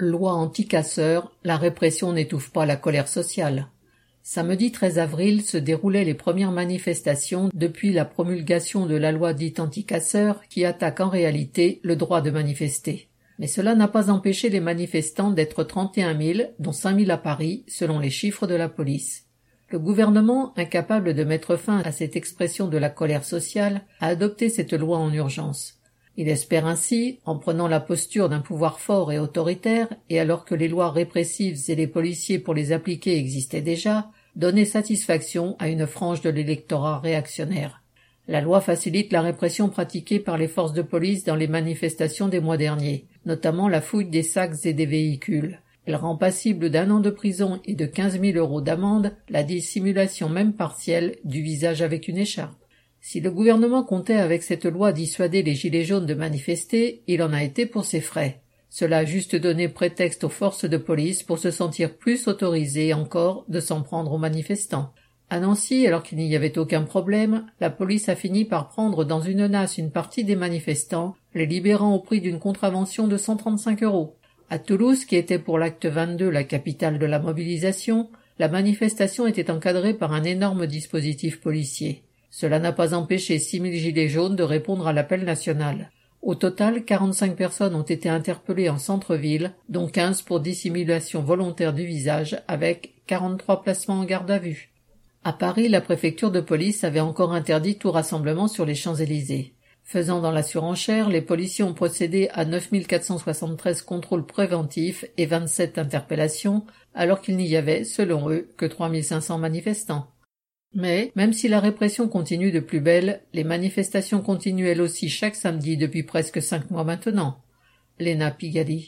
Loi anti-casseurs, la répression n'étouffe pas la colère sociale. Samedi 13 avril se déroulaient les premières manifestations depuis la promulgation de la loi dite anti-casseurs qui attaque en réalité le droit de manifester. Mais cela n'a pas empêché les manifestants d'être 31 000, dont 5 000 à Paris, selon les chiffres de la police. Le gouvernement, incapable de mettre fin à cette expression de la colère sociale, a adopté cette loi en urgence. Il espère ainsi, en prenant la posture d'un pouvoir fort et autoritaire, et alors que les lois répressives et les policiers pour les appliquer existaient déjà, donner satisfaction à une frange de l'électorat réactionnaire. La loi facilite la répression pratiquée par les forces de police dans les manifestations des mois derniers, notamment la fouille des sacs et des véhicules. Elle rend passible d'1 an de prison et de 15 000 € d'amende la dissimulation même partielle du visage avec une écharpe. Si le gouvernement comptait avec cette loi dissuader les gilets jaunes de manifester, il en a été pour ses frais. Cela a juste donné prétexte aux forces de police pour se sentir plus autorisées encore de s'en prendre aux manifestants. À Nancy, alors qu'il n'y avait aucun problème, la police a fini par prendre dans une nasse une partie des manifestants, les libérant au prix d'une contravention de 135 €. À Toulouse, qui était pour l'acte 22 la capitale de la mobilisation, la manifestation était encadrée par un énorme dispositif policier. Cela n'a pas empêché 6 000 gilets jaunes de répondre à l'appel national. Au total, 45 personnes ont été interpellées en centre-ville, dont 15 pour dissimulation volontaire du visage, avec 43 placements en garde à vue. À Paris, la préfecture de police avait encore interdit tout rassemblement sur les Champs-Élysées. Faisant dans la surenchère, les policiers ont procédé à 9 473 contrôles préventifs et 27 interpellations, alors qu'il n'y avait, selon eux, que 3 500 manifestants. Mais, même si la répression continue de plus belle, les manifestations continuent elles aussi chaque samedi depuis presque 5 mois maintenant. Léna Pigaly.